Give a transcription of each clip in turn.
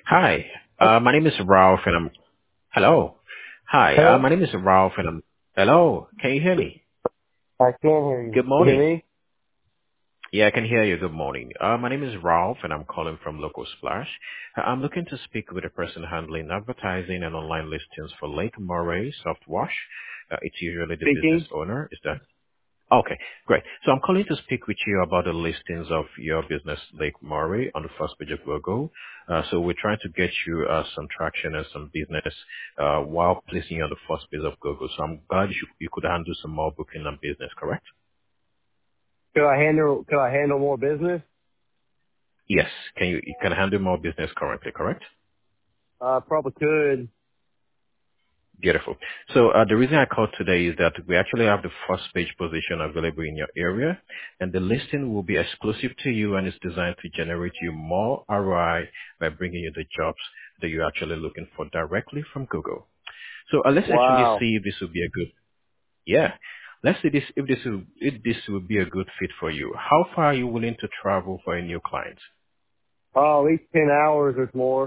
Hi, my name is Ralph, and I'm hello. Hi, Hello? my name is Ralph, and I'm hello. Can you hear me? I can hear you. Good You hear morning. me? Yeah, I can hear you. Good morning. My name is Ralph, and I'm calling from Local Splash. I'm looking to speak with a person handling advertising and online listings for Lake Murray Soft Wash. It's usually the business Speaking? owner. Is that okay, great. So I'm calling to speak with you about the listings of your business, Lake Murray, on the first page of Google. So we're trying to get you some traction and some business while placing you on the first page of Google. So I'm glad you could handle some more booking and business, correct? Could I handle more business? Yes. You can handle more business currently, correct? Probably could. Beautiful. So the reason I called today is that we actually have the first page position available in your area, and the listing will be exclusive to you and is designed to generate you more ROI by bringing you the jobs that you're actually looking for directly from Google. So let's actually Wow. see if this will be a good, yeah. Let's see if this will be a good fit for you. How far are you willing to travel for a new client? Oh, at least 10 hours or more.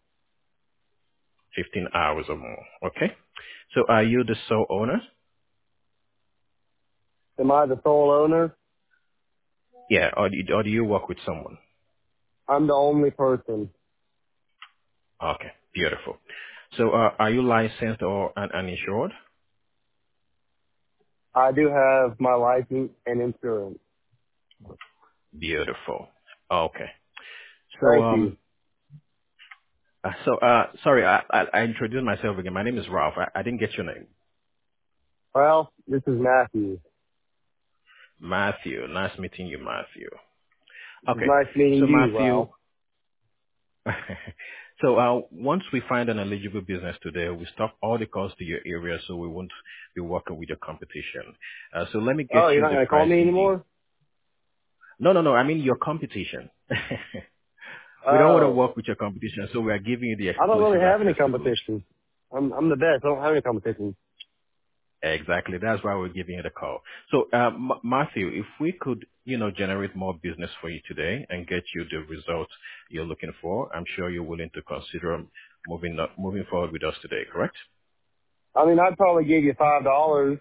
15 hours or more. Okay. So are you the sole owner? Am I the sole owner? Yeah. Or do you work with someone? I'm the only person. Okay, beautiful. So, are you licensed or uninsured? I do have my license and insurance. Beautiful. Okay. So, Thank you. sorry, I introduced myself again. My name is Ralph. I didn't get your name. Well, this is Matthew. Matthew. Nice meeting you, Matthew. It's Okay. nice meeting So, you, Matthew, Ralph. so, once we find an eligible business today, we stop all the calls to your area so we won't be working with your competition. So let me get Oh, you're you not the going to call me pricing. anymore? No, no, no. I mean your competition. We don't want to Oh, work with your competition, so we are giving you the I don't really exclusive have any access to those. competition. I'm the best. I don't have any competition. Exactly. That's why we're giving you the call. So, Matthew, if we could, generate more business for you today and get you the results you're looking for, I'm sure you're willing to consider moving forward with us today, correct? I mean, I'd probably give you $5.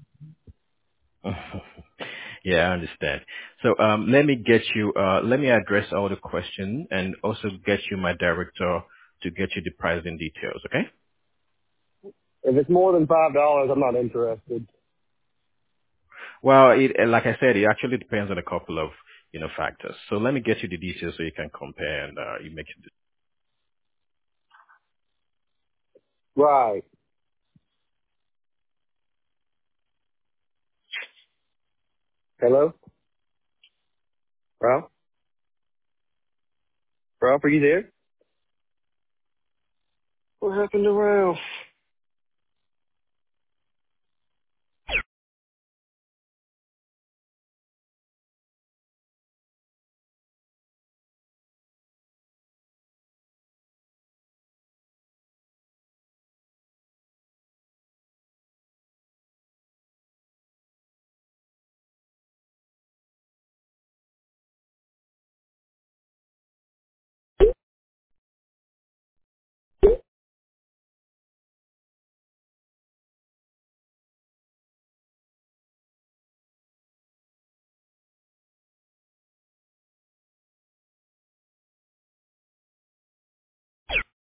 Yeah, I understand. So, let me address all the questions and also get you my director to get you the pricing details, okay? If it's more than $5, I'm not interested. Well, like I said, it actually depends on a couple of, factors. So let me get you the details so you can compare and you make it. Right. Hello? Ralph? Ralph, are you there? What happened to Ralph?